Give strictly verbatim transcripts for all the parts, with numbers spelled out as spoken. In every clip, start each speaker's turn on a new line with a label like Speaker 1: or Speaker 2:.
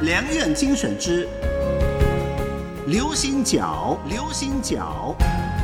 Speaker 1: 良苑精选之流行角，流行角。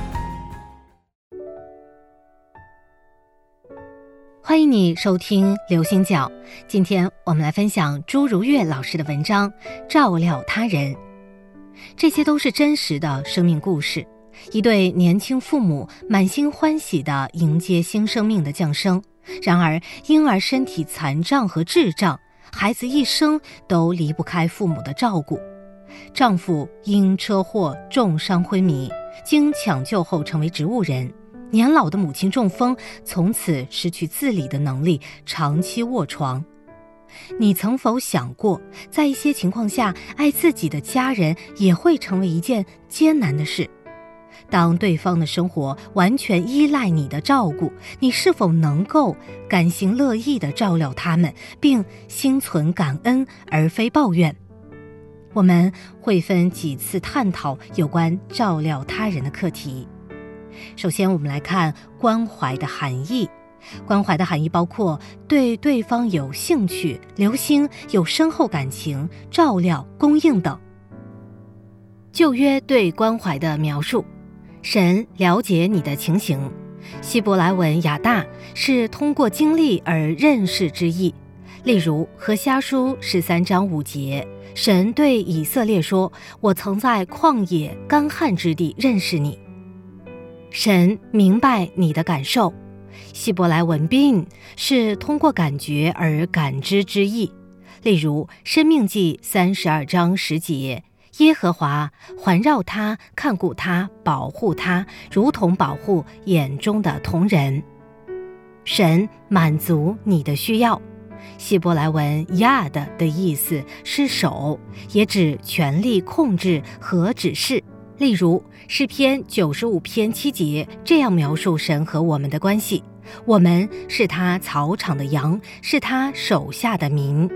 Speaker 2: 欢迎你收听流行角，今天我们来分享朱如月老师的文章《照料他人》。这些都是真实的生命故事，一对年轻父母满心欢喜地迎接新生命的降生，然而婴儿身体残障和智障，孩子一生都离不开父母的照顾。丈夫因车祸重伤昏迷，经抢救后成为植物人。年老的母亲中风，从此失去自理的能力，长期卧床。你曾否想过，在一些情况下，爱自己的家人也会成为一件艰难的事？当对方的生活完全依赖你的照顾，你是否能够甘心乐意地照料他们，并心存感恩而非抱怨？我们会分几次探讨有关照料他人的课题。首先，我们来看关怀的含义。关怀的含义包括对对方有兴趣、留心、有深厚感情、照料、供应等。旧约对关怀的描述：神了解你的情形。希伯来文亚大是通过经历而认识之意。例如何西阿书十三章五节，神对以色列说：我曾在旷野干旱之地认识你。神明白你的感受。希伯来文 bin 是通过感觉而感知之意。例如申命记三十二章十节，耶和华环绕他，看顾他，保护他，如同保护眼中的瞳人。神满足你的需要。希伯来文 yad 的意思是手，也指权力控制和指示。例如诗篇九十五篇七节这样描述神和我们的关系：我们是他草场的羊，是他手下的民。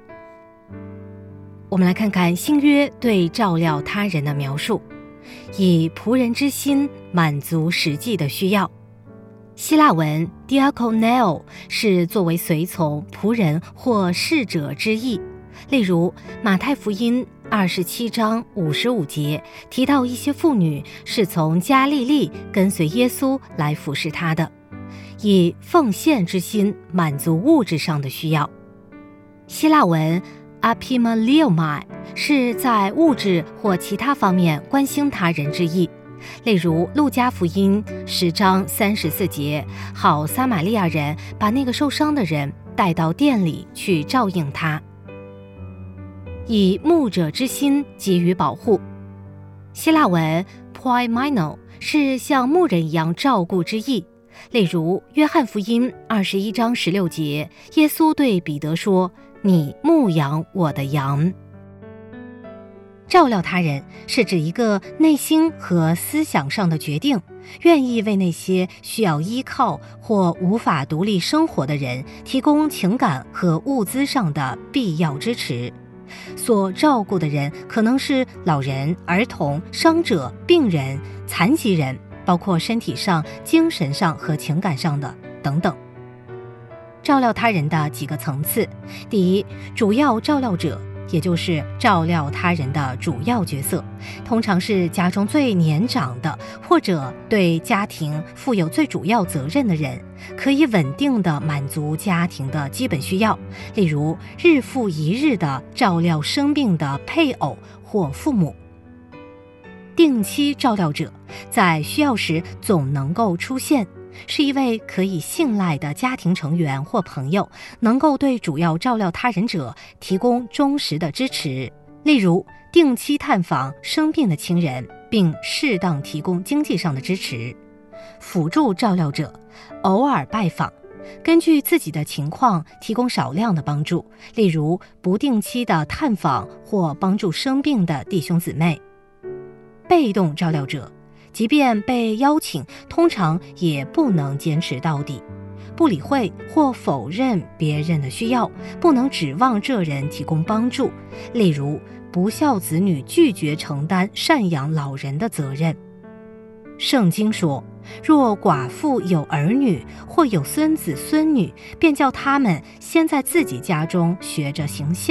Speaker 2: 我们来看看新约对照料他人的描述：以仆人之心满足实际的需要。希腊文 diakoneo 是作为随从、仆人或侍者之意。例如马太福音二十七章五十五节提到一些妇女是从加利利跟随耶稣来服侍他的，以奉献之心满足物质上的需要。希腊文 apimaliomai 是在物质或其他方面关心他人之意。例如路加福音十章三十四节，好撒玛利亚人把那个受伤的人带到店里去照应他。以牧者之心给予保护。希腊文 poimino 是像牧人一样照顾之意。例如约翰福音二十一章十六节，耶稣对彼得说：你牧养我的羊。照料他人是指一个内心和思想上的决定，愿意为那些需要依靠或无法独立生活的人提供情感和物资上的必要支持。所照顾的人可能是老人、儿童、伤者、病人、残疾人，包括身体上、精神上和情感上的等等。照料他人的几个层次：第一，主要照料者，也就是照料他人的主要角色，通常是家中最年长的，或者对家庭负有最主要责任的人，可以稳定地满足家庭的基本需要，例如日复一日地照料生病的配偶或父母。定期照料者在需要时总能够出现，是一位可以信赖的家庭成员或朋友，能够对主要照料他人者提供忠实的支持。例如定期探访生病的亲人，并适当提供经济上的支持。辅助照料者偶尔拜访，根据自己的情况提供少量的帮助，例如不定期的探访或帮助生病的弟兄姊妹。被动照料者即便被邀请，通常也不能坚持到底，不理会或否认别人的需要，不能指望这人提供帮助。例如不孝子女拒绝承担赡养老人的责任。圣经说，若寡妇有儿女或有孙子孙女，便叫他们先在自己家中学着行孝，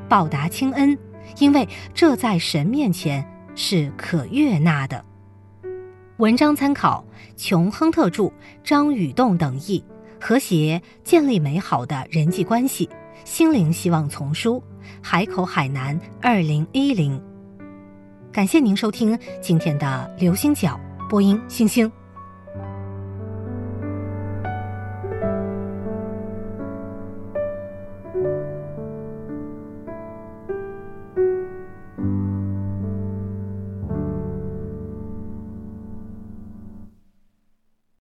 Speaker 2: 报答亲恩，因为这在神面前是可悦纳的。文章参考琼·亨特著、张宇栋等译，和谐建立美好的人际关系，心灵希望丛书，海口海南二零一零。感谢您收听今天的流星角，播音星星。